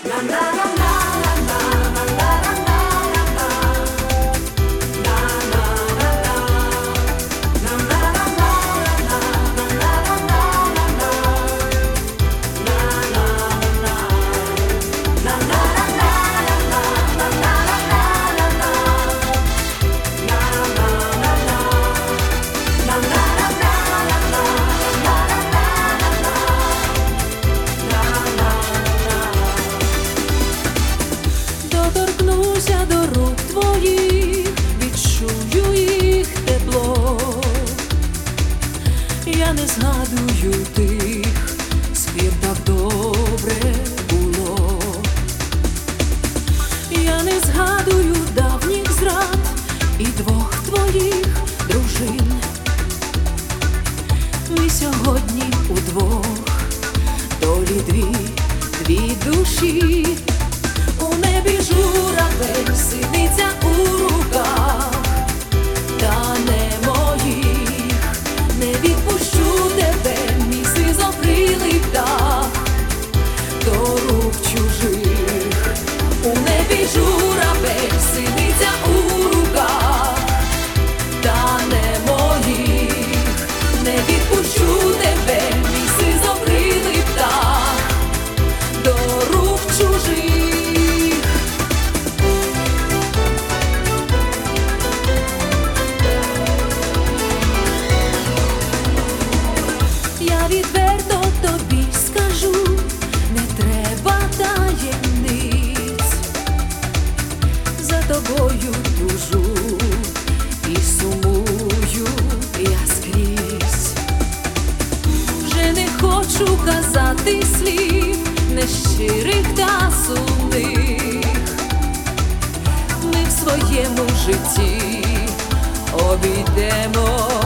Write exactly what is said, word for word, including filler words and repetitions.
Доторкнуся до рук твоїх, відчую їх тепло. Я не згадую тих, з ким так добре було. Я не згадую давніх зрад і двох твоїх дружин. Ми сьогодні удвох, долі дві, дві душі. У небі журавель сидиться у руках, та не моїх. Не відпущу тебе, мій сизокрилий птах, до рук чужих. У небі журавель сидиться у руках, та не моїх. Не відпущу тебе, мій сизокрилий птах, до рук чужих. Я відверто тобі скажу, не треба таємниць. За тобою тужу і сумую я скрізь. Вже не хочу казати слів нещирих та сумних. Ми в своєму житті обійдемо